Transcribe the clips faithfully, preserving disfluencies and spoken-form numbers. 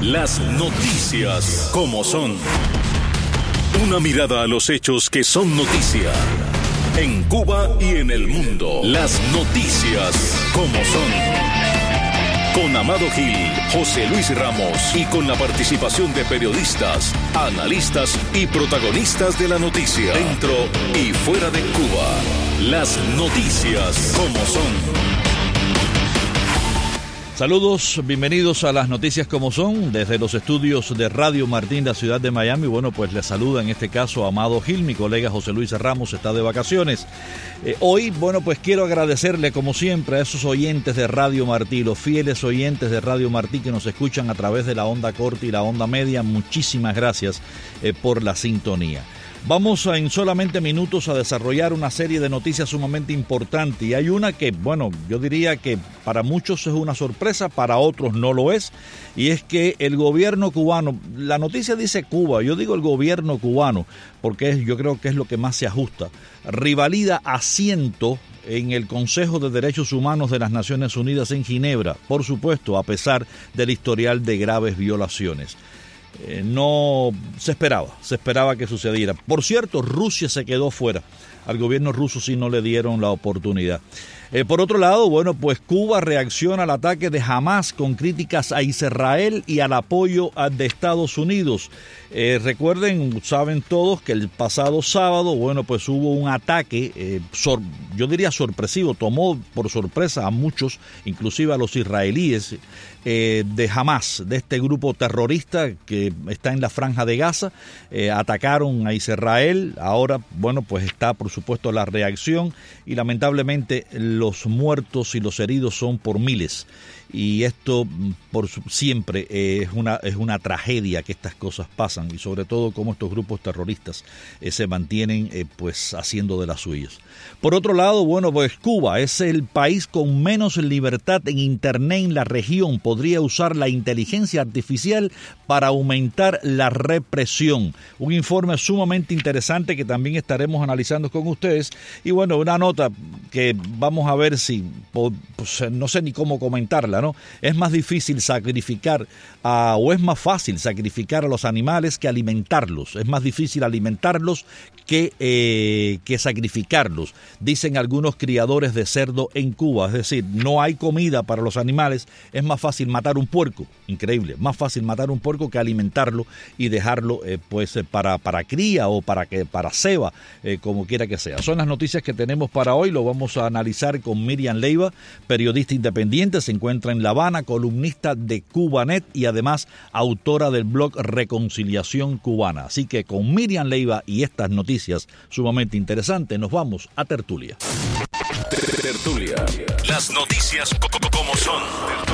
Las noticias como son. Una mirada a los hechos que son noticia. En Cuba y en el mundo. Las noticias como son. Con Amado Gil, José Luis Ramos y con la participación de periodistas, analistas y protagonistas de la noticia. Dentro y fuera de Cuba. Las noticias como son. Saludos, bienvenidos a las noticias como son, desde los estudios de Radio Martín, la ciudad de Miami. Bueno, pues les saluda en este caso Amado Gil, mi colega José Luis Ramos está de vacaciones. Eh, hoy, bueno, pues quiero agradecerle como siempre a esos oyentes de Radio Martín, los fieles oyentes de Radio Martín que nos escuchan a través de la onda corta y la onda media. Muchísimas gracias eh, por la sintonía. Vamos a, en solamente minutos a desarrollar una serie de noticias sumamente importantes y hay una que, bueno, yo diría que para muchos es una sorpresa, para otros no lo es, y es que el gobierno cubano, la noticia dice Cuba, yo digo el gobierno cubano porque es, yo creo que es lo que más se ajusta, revalida asiento en el Consejo de Derechos Humanos de las Naciones Unidas en Ginebra, por supuesto, a pesar del historial de graves violaciones. Eh, no se esperaba, se esperaba que sucediera. Por cierto, Rusia se quedó fuera. Al gobierno ruso sí no le dieron la oportunidad. Eh, por otro lado, bueno, pues Cuba reacciona al ataque de Hamás con críticas a Israel y al apoyo de Estados Unidos. Eh, recuerden, saben todos que el pasado sábado, bueno, pues hubo un ataque, eh, sor, yo diría sorpresivo, tomó por sorpresa a muchos, inclusive a los israelíes, eh, de Hamás, de este grupo terrorista que está en la Franja de Gaza. Eh, atacaron a Israel, ahora, bueno, pues está por supuesto la reacción y lamentablemente los muertos y los heridos son por miles. Y esto por siempre eh, es una es una tragedia que estas cosas pasan y sobre todo cómo estos grupos terroristas eh, se mantienen eh, pues haciendo de las suyas. Por otro lado, bueno, pues Cuba es el país con menos libertad en internet en la región. Podría usar la inteligencia artificial para aumentar la represión. Un informe sumamente interesante que también estaremos analizando con ustedes. Y bueno, una nota que vamos a ver si, pues, no sé ni cómo comentarla, ¿no? Es más difícil sacrificar a, o es más fácil sacrificar a los animales que alimentarlos. Es más difícil alimentarlos que, eh, que sacrificarlos, dicen algunos criadores de cerdo en Cuba. Es decir, no hay comida para los animales, es más fácil matar un puerco, increíble, más fácil matar un puerco que alimentarlo y dejarlo eh, pues para, para cría o para, que, para ceba, eh, como quiera que sea. Son las noticias que tenemos para hoy, lo vamos a analizar con Miriam Leiva, periodista independiente, se encuentra en La Habana, columnista de Cubanet y además autora del blog Reconciliación Cubana. Así que con Miriam Leiva y estas noticias sumamente interesantes, nos vamos a Tertulia. Tertulia. Las noticias como son.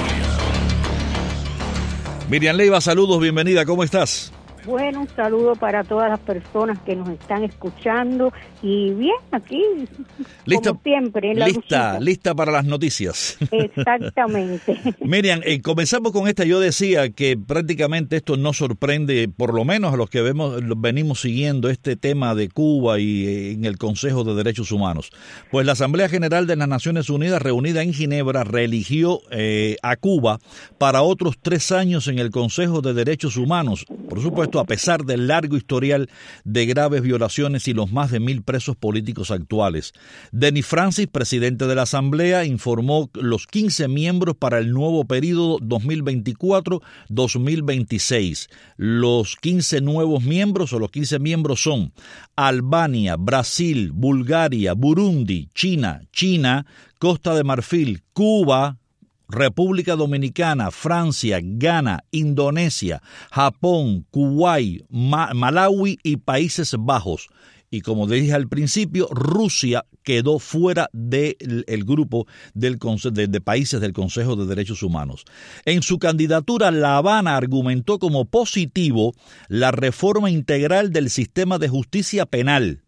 Miriam Leiva, saludos, bienvenida, ¿cómo estás? Bueno, un saludo para todas las personas que nos están escuchando y bien, aquí, lista, como siempre, en la lista, lucita. lista para las noticias. Exactamente. Miriam, eh, comenzamos con esta. Yo decía que prácticamente esto no sorprende, por lo menos a los que vemos, venimos siguiendo este tema de Cuba y eh, en el Consejo de Derechos Humanos. Pues la Asamblea General de las Naciones Unidas, reunida en Ginebra, reeligió eh, a Cuba para otros tres años en el Consejo de Derechos Humanos. Por supuesto, a pesar del largo historial de graves violaciones y los más de mil presos políticos actuales. Denis Francis, presidente de la Asamblea, informó los quince miembros para el nuevo periodo dos mil veinticuatro a dos mil veintiséis. Los quince nuevos miembros o los quince miembros son Albania, Brasil, Bulgaria, Burundi, China, China, Costa de Marfil, Cuba, República Dominicana, Francia, Ghana, Indonesia, Japón, Kuwait, Ma- Malawi y Países Bajos. Y como dije al principio, Rusia quedó fuera del el grupo del, de, de países del Consejo de Derechos Humanos. En su candidatura, La Habana argumentó como positivo la reforma integral del sistema de justicia penal.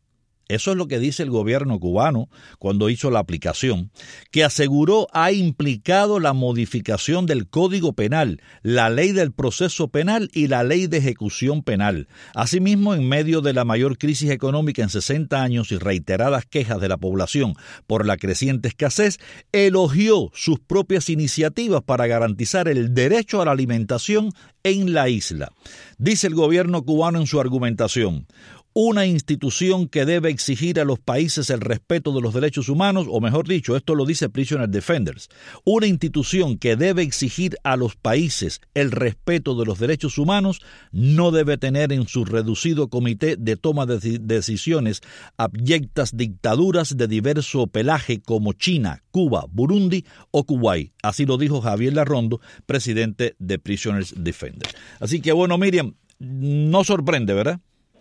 Eso es lo que dice el gobierno cubano cuando hizo la aplicación, que aseguró ha implicado la modificación del Código Penal, la ley del proceso penal y la ley de ejecución penal. Asimismo, en medio de la mayor crisis económica en sesenta años y reiteradas quejas de la población por la creciente escasez, elogió sus propias iniciativas para garantizar el derecho a la alimentación en la isla. Dice el gobierno cubano en su argumentación: una institución que debe exigir a los países el respeto de los derechos humanos, o mejor dicho, esto lo dice Prisoner Defenders, una institución que debe exigir a los países el respeto de los derechos humanos no debe tener en su reducido comité de toma de decisiones abyectas dictaduras de diverso pelaje como China, Cuba, Burundi o Kuwait. Así lo dijo Javier Larrondo, presidente de Prisoners Defenders. Así que bueno, Miriam, no sorprende, ¿verdad?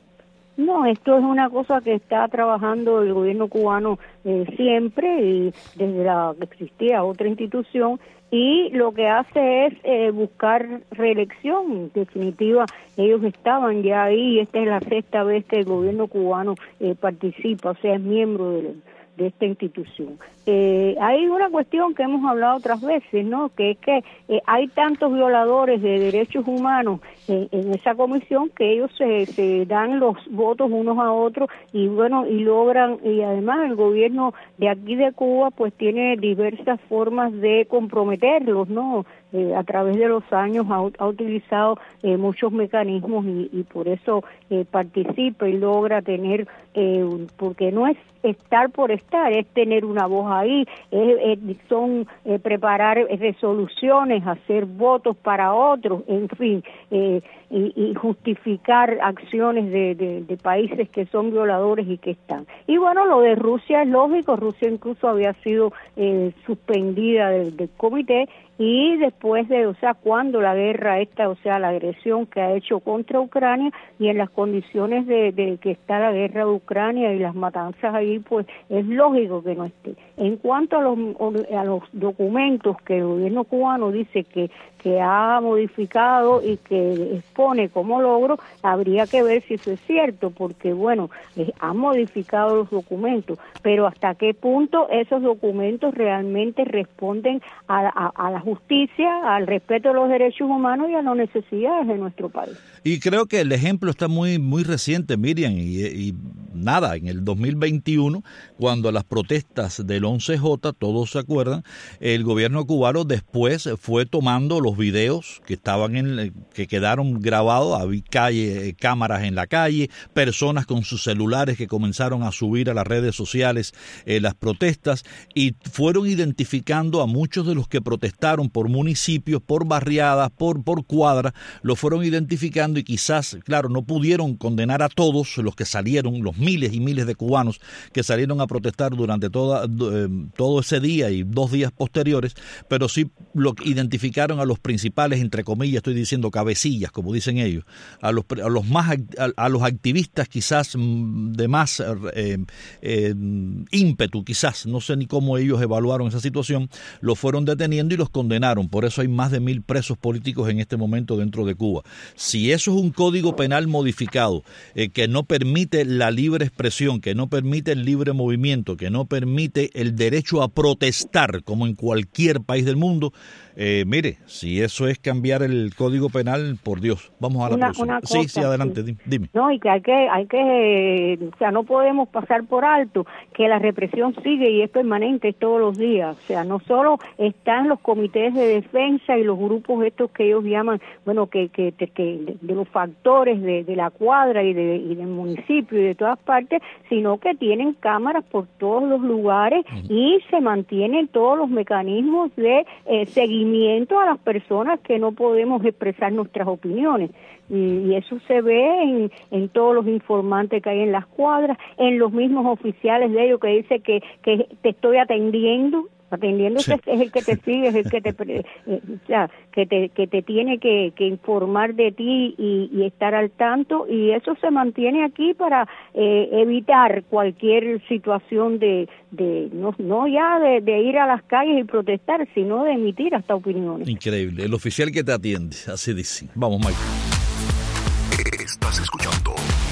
No, esto es una cosa que está trabajando el gobierno cubano eh, siempre, y desde la que existía otra institución, y lo que hace es eh, buscar reelección. En definitiva, ellos estaban ya ahí, y esta es la sexta vez que el gobierno cubano eh, participa, o sea, es miembro de, de esta institución. Eh, hay una cuestión que hemos hablado otras veces, ¿no? Que es que eh, hay tantos violadores de derechos humanos en, en esa comisión que ellos se, se dan los votos unos a otros y bueno, y logran, y además el gobierno de aquí de Cuba pues tiene diversas formas de comprometerlos, ¿no? Eh, a través de los años ha, ha utilizado eh, muchos mecanismos y, y por eso eh, participa y logra tener, eh, porque no es estar por estar, es tener una voz ahí, es, es, son eh, preparar resoluciones, hacer votos para otros, en fin, eh, y, y justificar acciones de, de, de países que son violadores y que están. Y bueno, lo de Rusia es lógico, Rusia incluso había sido eh, suspendida del, del comité, y después de, o sea, cuando la guerra esta, o sea, la agresión que ha hecho contra Ucrania y en las condiciones de, de que está la guerra de Ucrania y las matanzas ahí, pues es lógico que no esté. En cuanto a los, a los documentos que el gobierno cubano dice que, que ha modificado y que expone como logro, habría que ver si eso es cierto, porque bueno, eh, han modificado los documentos, pero hasta qué punto esos documentos realmente responden a, a, a la justicia, al respeto de los derechos humanos y a las necesidades de nuestro país. Y creo que el ejemplo está muy muy reciente, Miriam, y, y nada, en el dos mil veintiuno, cuando las protestas del once J, todos se acuerdan, el gobierno cubano después fue tomando los videos que estaban en, que quedaron grabados, había calle, cámaras en la calle, personas con sus celulares que comenzaron a subir a las redes sociales eh, las protestas, y fueron identificando a muchos de los que protestaron por municipios, por barriadas, por, por cuadras, lo fueron identificando, y quizás, claro, no pudieron condenar a todos los que salieron, los miles y miles de cubanos que salieron a protestar durante toda, eh, todo ese día y dos días posteriores, pero sí lo identificaron a los principales, entre comillas, estoy diciendo cabecillas, como dicen ellos, a los, a los más a, a los activistas quizás de más eh, eh, ímpetu, quizás, no sé ni cómo ellos evaluaron esa situación, los fueron deteniendo y los condenaron. Por eso hay más de mil presos políticos en este momento dentro de Cuba. Si eso es un código penal modificado eh, que no permite la libre expresión, que no permite el libre movimiento, que no permite el derecho a protestar como en cualquier país del mundo, eh, mire, si eso es cambiar el código penal, por Dios, vamos a la una, próxima. Una cosa, sí, sí, adelante, sí. Dime. No, y que hay que, hay que, eh, o sea, no podemos pasar por alto que la represión sigue y es permanente todos los días. O sea, no solo están los comités de defensa y los grupos estos que ellos llaman, bueno, que, que, que de, de los factores de, de la cuadra y, de, y del municipio y de todas partes, sino que tienen cámaras por todos los lugares uh-huh. y se mantienen todos los mecanismos de eh, seguimiento a las personas que no podemos expresar nuestras opiniones. Y eso se ve en, en todos los informantes que hay en las cuadras, en los mismos oficiales de ellos que dice que, que te estoy atendiendo, atendiendo sí. es, es el que te sigue, es el que te, eh, o sea, que te que te tiene que, que informar de ti y, y estar al tanto, y eso se mantiene aquí para eh, evitar cualquier situación de, de no, no ya de, de ir a las calles y protestar, sino de emitir hasta opiniones. Increíble, el oficial que te atiende, así dice. Vamos, Mike. Estás escuchando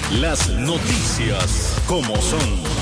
Las noticias como son.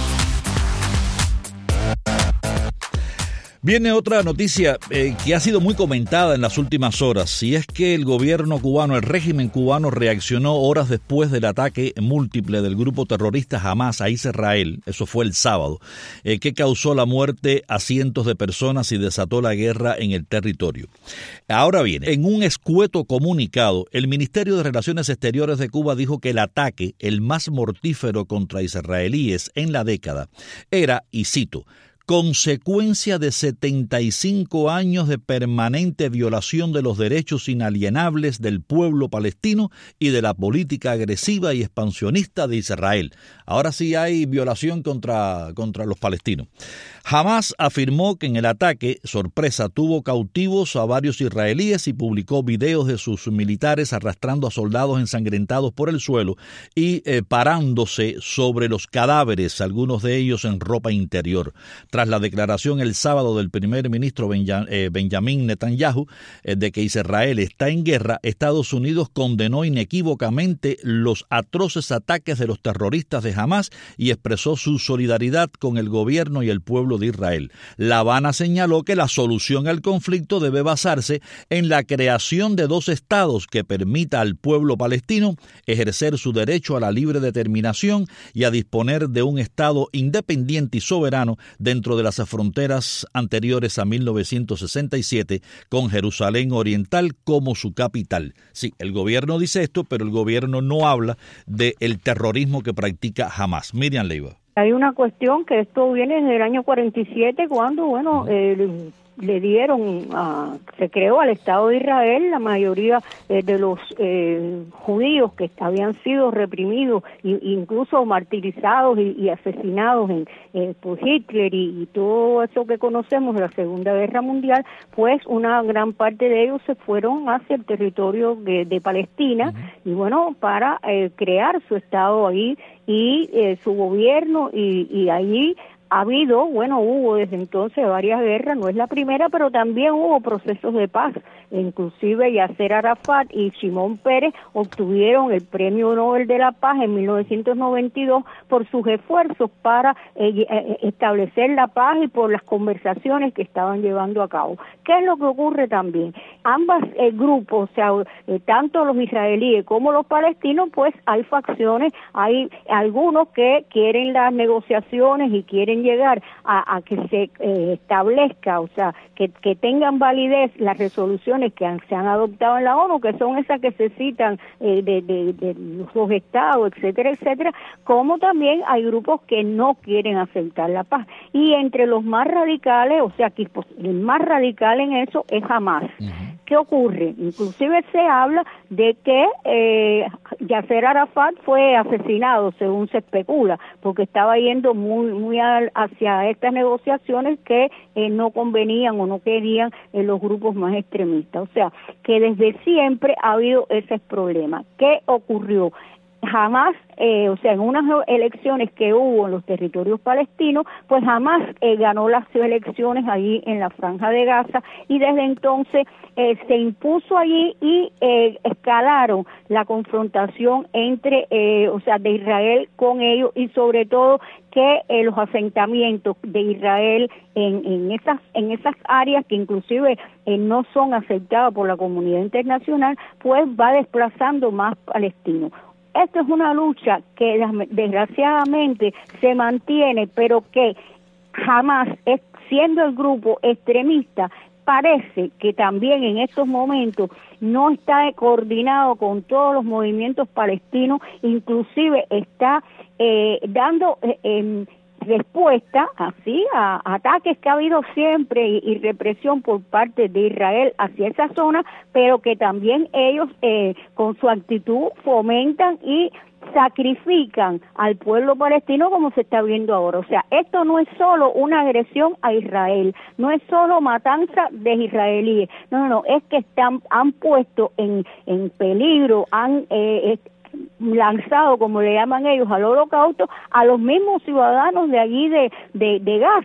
Viene otra noticia eh, que ha sido muy comentada en las últimas horas, y es que el gobierno cubano, el régimen cubano, reaccionó horas después del ataque múltiple del grupo terrorista Hamás a Israel, eso fue el sábado, eh, que causó la muerte a cientos de personas y desató la guerra en el territorio. Ahora bien, en un escueto comunicado, el Ministerio de Relaciones Exteriores de Cuba dijo que el ataque, el más mortífero contra israelíes en la década, era, y cito, consecuencia de setenta y cinco años de permanente violación de los derechos inalienables del pueblo palestino y de la política agresiva y expansionista de Israel. Ahora sí hay violación contra, contra los palestinos. Hamás afirmó que en el ataque, sorpresa, tuvo cautivos a varios israelíes y publicó videos de sus militares arrastrando a soldados ensangrentados por el suelo y eh, parándose sobre los cadáveres, algunos de ellos en ropa interior. Tras la declaración el sábado del primer ministro Benjamín Netanyahu eh, de que Israel está en guerra, Estados Unidos condenó inequívocamente los atroces ataques de los terroristas de Hamás y expresó su solidaridad con el gobierno y el pueblo de Israel. La Habana señaló que la solución al conflicto debe basarse en la creación de dos estados que permita al pueblo palestino ejercer su derecho a la libre determinación y a disponer de un estado independiente y soberano dentro de las fronteras anteriores a mil novecientos sesenta y siete, con Jerusalén Oriental como su capital. Sí, el gobierno dice esto, pero el gobierno no habla del terrorismo que practica Hamás. Miriam Leiva. Hay una cuestión que esto viene desde el año cuarenta y siete, cuando, bueno, eh, le dieron, a, se creó al Estado de Israel. La mayoría eh, de los eh, judíos que habían sido reprimidos e incluso martirizados y, y asesinados en, eh, por Hitler y, y todo eso que conocemos de la Segunda Guerra Mundial, pues una gran parte de ellos se fueron hacia el territorio de, de Palestina, uh-huh. y bueno, para eh, crear su Estado ahí y eh, su gobierno, y, y allí ha habido, bueno, hubo desde entonces varias guerras, no es la primera, pero también hubo procesos de paz. Inclusive Yasser Arafat y Shimon Peres obtuvieron el Premio Nobel de la Paz en mil novecientos noventa y dos por sus esfuerzos para eh, eh, establecer la paz y por las conversaciones que estaban llevando a cabo. ¿Qué es lo que ocurre también? Ambas eh, grupos, o sea, eh, tanto los israelíes como los palestinos, pues hay facciones, hay algunos que quieren las negociaciones y quieren llegar a, a que se eh, establezca, o sea, que, que tengan validez las resoluciones que han, se han adoptado en la ONU, que son esas que se citan eh, de, de, de los estados, etcétera, etcétera, como también hay grupos que no quieren aceptar la paz. Y entre los más radicales, o sea, que pues, el más radical en eso es Hamás. Uh-huh. ¿Qué ocurre? Inclusive se habla de que eh, Yasser Arafat fue asesinado, según se especula, porque estaba yendo muy muy al, hacia estas negociaciones que eh, no convenían o no querían eh, los grupos más extremistas. O sea, que desde siempre ha habido ese problema. ¿Qué ocurrió? Jamás, eh, o sea, en unas elecciones que hubo en los territorios palestinos, pues jamás eh, ganó las elecciones allí en la Franja de Gaza, y desde entonces eh, se impuso allí y eh, escalaron la confrontación entre, eh, o sea, de Israel con ellos, y sobre todo que eh, los asentamientos de Israel en, en esas en esas áreas que inclusive eh, no son aceptadas por la comunidad internacional, pues va desplazando más palestinos. Esto es una lucha que desgraciadamente se mantiene, pero que jamás, es, siendo el grupo extremista, parece que también en estos momentos no está coordinado con todos los movimientos palestinos, inclusive está eh, dando eh, eh, respuesta así a, a ataques que ha habido siempre y, y represión por parte de Israel hacia esa zona, pero que también ellos eh, con su actitud fomentan y sacrifican al pueblo palestino, como se está viendo ahora. O sea, esto no es solo una agresión a Israel, no es solo matanza de israelíes, no, no, no, es que están han puesto en, en peligro, han eh, lanzado, como le llaman ellos, al holocausto, a los mismos ciudadanos de allí de, de, de Gaza.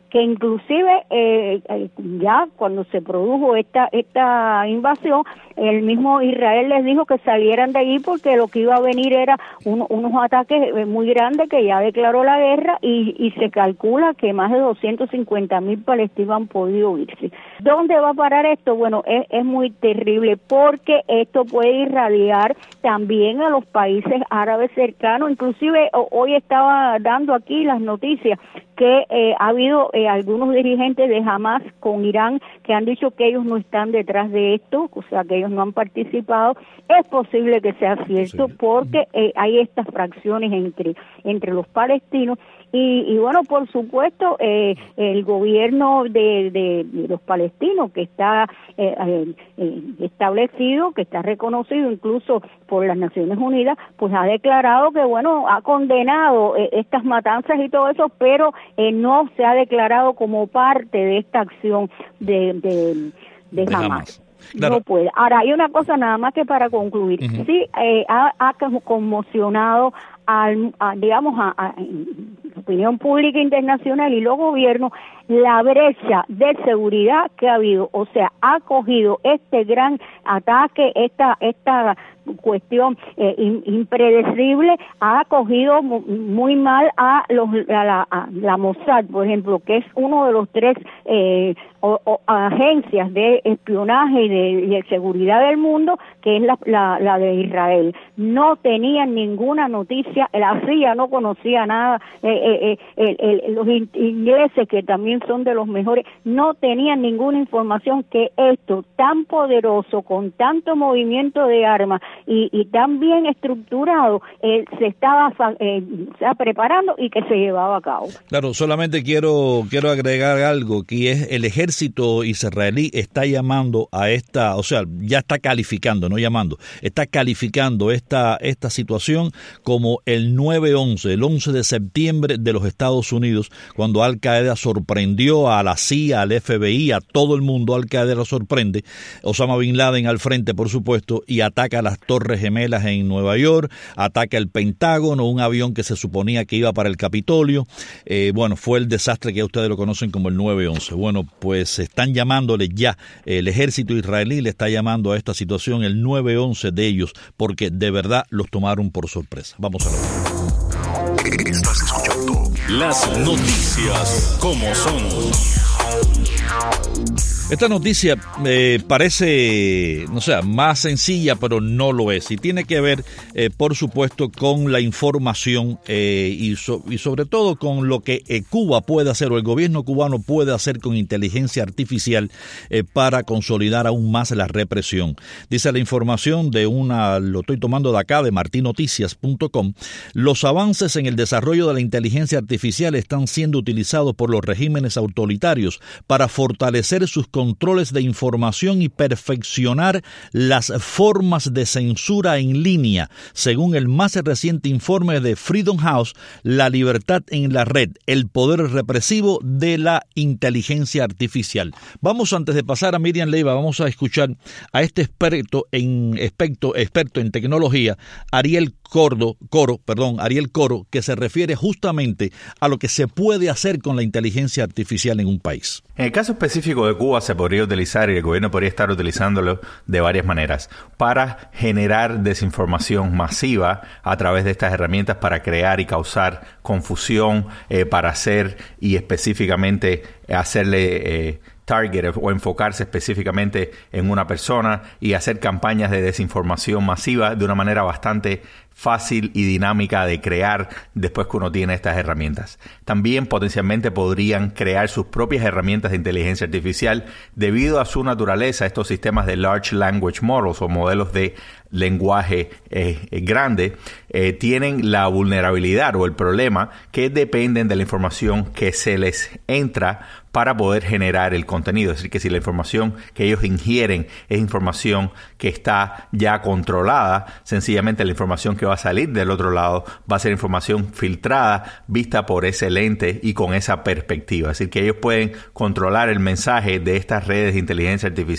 que inclusive eh, ya cuando se produjo esta esta invasión, el mismo Israel les dijo que salieran de allí porque lo que iba a venir era un, unos ataques muy grandes, que ya declaró la guerra, y, y se calcula que más de doscientos cincuenta mil palestinos han podido irse. ¿Dónde va a parar esto? Bueno, es, es muy terrible, porque esto puede irradiar también a los países árabes cercanos. Inclusive hoy estaba dando aquí las noticias que eh, ha habido eh, algunos dirigentes de Hamas con Irán que han dicho que ellos no están detrás de esto, o sea, que ellos no han participado. Es posible que sea cierto, sí, porque eh, hay estas fracciones entre entre los palestinos. Y, y bueno, por supuesto, eh, el gobierno de, de, de los palestinos, que está eh, eh, establecido, que está reconocido incluso por las Naciones Unidas, pues ha declarado que, bueno, ha condenado eh, estas matanzas y todo eso, pero eh, no se ha declarado como parte de esta acción de, de, de, de Hamas. Hamas. Claro. No puede. Ahora, hay una cosa nada más que para concluir. Uh-huh. Sí, eh, ha, ha conmocionado al, a, digamos, a, a la opinión pública internacional y los gobiernos la brecha de seguridad que ha habido. O sea, ha cogido este gran ataque, esta esta cuestión eh, in, impredecible, ha cogido mu, muy mal a los a la, a la Mossad, por ejemplo, que es uno de los tres eh, o, o, agencias de espionaje y de, y de seguridad del mundo, que es la, la, la de Israel. No tenían ninguna noticia, la C I A no conocía nada, eh, eh, eh, el, el, los ingleses, que también son de los mejores, no tenían ninguna información que esto tan poderoso, con tanto movimiento de armas y, y tan bien estructurado, eh, se estaba eh, se estaba preparando y que se llevaba a cabo. Claro, solamente quiero quiero agregar algo, que es el ejército israelí está llamando a esta, o sea, ya está calificando, no llamando, está calificando esta esta situación como el nueve once, el once de septiembre de los Estados Unidos, cuando Al Qaeda sorprendió a la C I A, al F B I, a todo el mundo. Al Qaeda lo sorprende, Osama Bin Laden al frente, por supuesto, y ataca las Torres Gemelas en Nueva York, ataca el Pentágono, un avión que se suponía que iba para el Capitolio. Eh, bueno, fue el desastre que ustedes lo conocen como el nueve once. Bueno, pues están llamándole ya, el ejército israelí le está llamando a esta situación el nueve once de ellos, porque de verdad los tomaron por sorpresa. Vamos a ver. Estás escuchando las noticias como son. Esta noticia eh, parece, no sé, más sencilla, pero no lo es. Y tiene que ver, eh, por supuesto, con la información eh, y, so, y sobre todo con lo que eh, Cuba puede hacer, o el gobierno cubano puede hacer con inteligencia artificial eh, para consolidar aún más la represión. Dice la información de una, lo estoy tomando de acá, de martin noticias punto com, los avances en el desarrollo de la inteligencia artificial están siendo utilizados por los regímenes autoritarios para fortalecer sus controles de información y perfeccionar las formas de censura en línea, según el más reciente informe de Freedom House, La libertad en la red, el poder represivo de la inteligencia artificial. Vamos, antes de pasar a Miriam Leiva, vamos a escuchar a este experto en experto, experto en tecnología, Ariel Cordo, Coro, perdón, Ariel Coro, que se refiere justamente a lo que se puede hacer con la inteligencia artificial en un país. En el caso específico de Cuba se podría utilizar, y el gobierno podría estar utilizándolo de varias maneras, para generar desinformación masiva a través de estas herramientas para crear y causar confusión, eh, para hacer y específicamente hacerle eh, target o enfocarse específicamente en una persona y hacer campañas de desinformación masiva de una manera bastante fácil y dinámica de crear después que uno tiene estas herramientas. También potencialmente podrían crear sus propias herramientas de inteligencia artificial debido a su naturaleza. Estos sistemas de Large Language Models o modelos de lenguaje eh, grande eh, tienen la vulnerabilidad o el problema que dependen de la información que se les entra para poder generar el contenido. Es decir, que si la información que ellos ingieren es información que está ya controlada, sencillamente la información que va a salir del otro lado va a ser información filtrada, vista por ese lente y con esa perspectiva. Es decir, que ellos pueden controlar el mensaje de estas redes de inteligencia artificial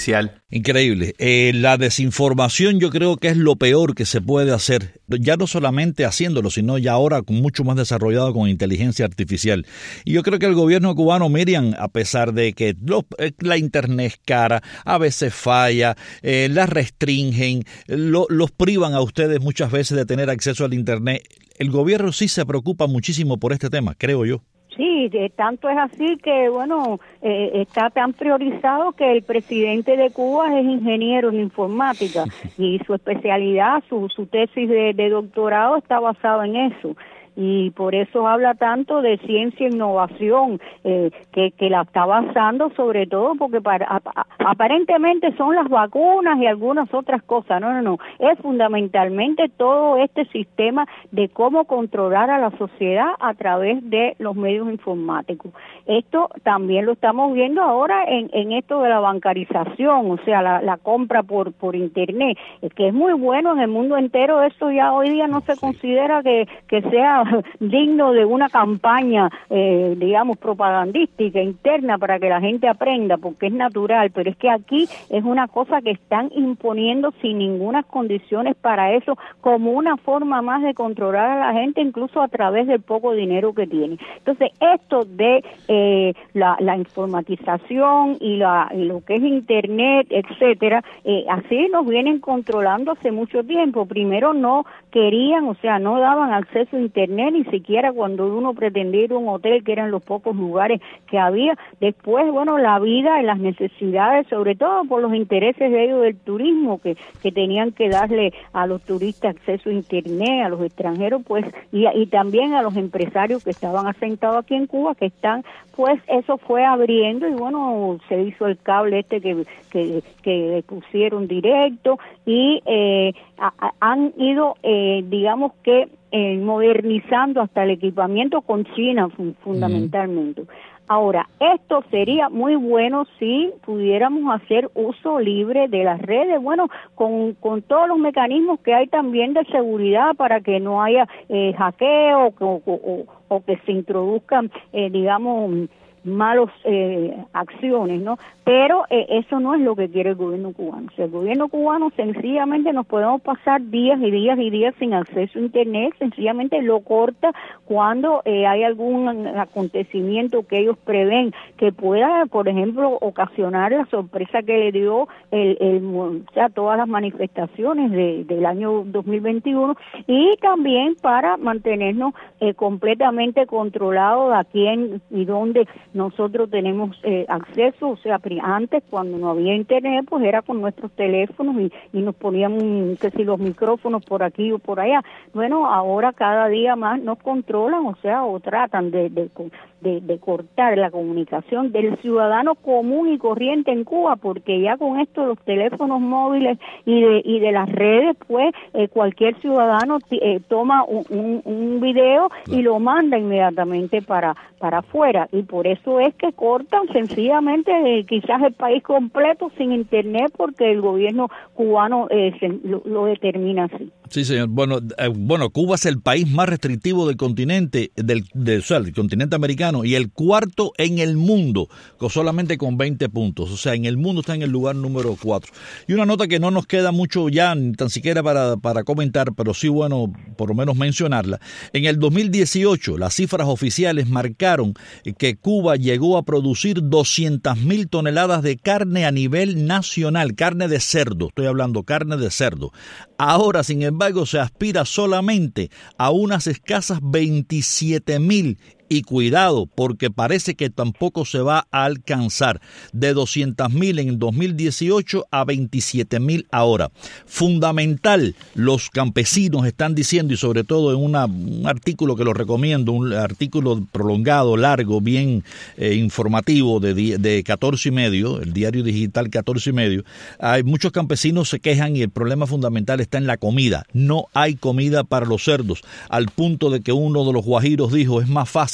Increíble. Eh, la desinformación yo creo que es lo peor que se puede hacer, ya no solamente haciéndolo, sino ya ahora con mucho más desarrollado con inteligencia artificial. Y yo creo que el gobierno cubano, Miriam, a pesar de que lo, eh, la internet es cara, a veces falla, eh, la restringen, lo, los privan a ustedes muchas veces de tener acceso al internet, el gobierno sí se preocupa muchísimo por este tema, creo yo. Sí, de tanto es así que, bueno, eh, está tan priorizado que el presidente de Cuba es ingeniero en informática y su especialidad, su, su tesis de, de doctorado está basada en eso. Y por eso habla tanto de ciencia e innovación, eh, que, que la está basando sobre todo porque para, a, a, aparentemente son las vacunas y algunas otras cosas. No, no, no. Es fundamentalmente todo este sistema de cómo controlar a la sociedad a través de los medios informáticos. Esto también lo estamos viendo ahora en, en esto de la bancarización, o sea, la, la compra por, por internet, que es muy bueno en el mundo entero. Eso ya hoy día no se considera que, que sea digno de una campaña, eh, digamos, propagandística interna para que la gente aprenda, porque es natural, pero es que aquí es una cosa que están imponiendo sin ninguna condiciones para eso, como una forma más de controlar a la gente, incluso a través del poco dinero que tiene. Entonces, esto de eh, la, la informatización y, la, y lo que es internet, etcétera, eh, así nos vienen controlando hace mucho tiempo. Primero no querían, o sea, no daban acceso a internet ni siquiera cuando uno pretendía ir a un hotel, que eran los pocos lugares que había. Después, bueno, la vida y las necesidades, sobre todo por los intereses de ellos del turismo, que, que tenían que darle a los turistas acceso a internet, a los extranjeros, pues, y, y también a los empresarios que estaban asentados aquí en Cuba, que están, pues, eso fue abriendo y bueno, se hizo el cable este que, que, que pusieron directo y eh, a, a, han ido, eh, digamos que, Eh, modernizando hasta el equipamiento con China fun- fundamentalmente. Mm. Ahora, esto sería muy bueno si pudiéramos hacer uso libre de las redes, bueno, con, con todos los mecanismos que hay también de seguridad para que no haya eh, hackeo o, o, o, o que se introduzcan, eh, digamos, malos eh, acciones, ¿no? Pero eh, eso no es lo que quiere el gobierno cubano. O sea, el gobierno cubano sencillamente nos podemos pasar días y días y días sin acceso a internet, sencillamente lo corta cuando eh, hay algún acontecimiento que ellos prevén que pueda, por ejemplo, ocasionar la sorpresa que le dio el, el o sea, todas las manifestaciones de, del año dos mil veintiuno, y también para mantenernos eh, completamente controlados a quién y dónde nosotros tenemos eh, acceso. O sea, antes cuando no había internet, pues era con nuestros teléfonos y, y nos ponían, que si los micrófonos por aquí o por allá. Bueno, ahora cada día más nos controlan, o sea, o tratan de, de, de, de cortar la comunicación del ciudadano común y corriente en Cuba, porque ya con esto de los teléfonos móviles y de, y de las redes, pues eh, cualquier ciudadano eh, toma un, un, un video y lo manda inmediatamente para, para afuera, y por eso es que cortan sencillamente eh, quizás el país completo sin internet, porque el gobierno cubano eh, se, lo, lo determina así. Sí, señor. Bueno, eh, bueno, Cuba es el país más restrictivo del continente, del, del, o sea, del continente americano, y el cuarto en el mundo, con solamente con veinte puntos. O sea, en el mundo está en el lugar número cuatro. Y una nota que no nos queda mucho ya, ni tan siquiera para, para comentar, pero sí, bueno, por lo menos mencionarla. En el dos mil dieciocho, las cifras oficiales marcaron que Cuba llegó a producir doscientas mil toneladas de carne a nivel nacional, carne de cerdo, estoy hablando carne de cerdo. Ahora, sin embargo, se aspira solamente a unas escasas veintisiete mil. Y cuidado, porque parece que tampoco se va a alcanzar, de doscientas mil en dos mil dieciocho a veintisiete mil ahora. Fundamental, los campesinos están diciendo, y sobre todo en una, un artículo que lo recomiendo, un artículo prolongado, largo, bien eh, informativo de, de catorce y medio, el diario digital catorce y medio, hay muchos campesinos se quejan y el problema fundamental está en la comida. No hay comida para los cerdos, al punto de que uno de los guajiros dijo, es más fácil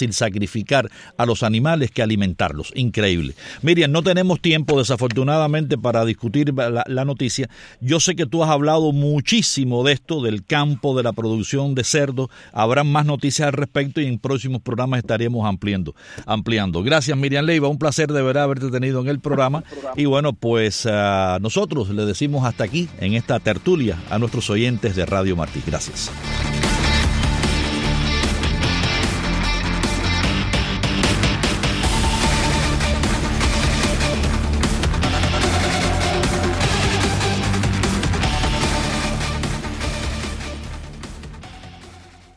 fácil sacrificar a los animales que alimentarlos. Increíble. Miriam, no tenemos tiempo desafortunadamente para discutir la, la noticia. Yo sé que tú has hablado muchísimo de esto, del campo, de la producción de cerdo. Habrá más noticias al respecto y en próximos programas estaremos ampliando. ampliando. Gracias, Miriam Leiva. Un placer de verdad haberte tenido en el programa. Y bueno, pues uh, nosotros le decimos hasta aquí en esta tertulia a nuestros oyentes de Radio Martí. Gracias.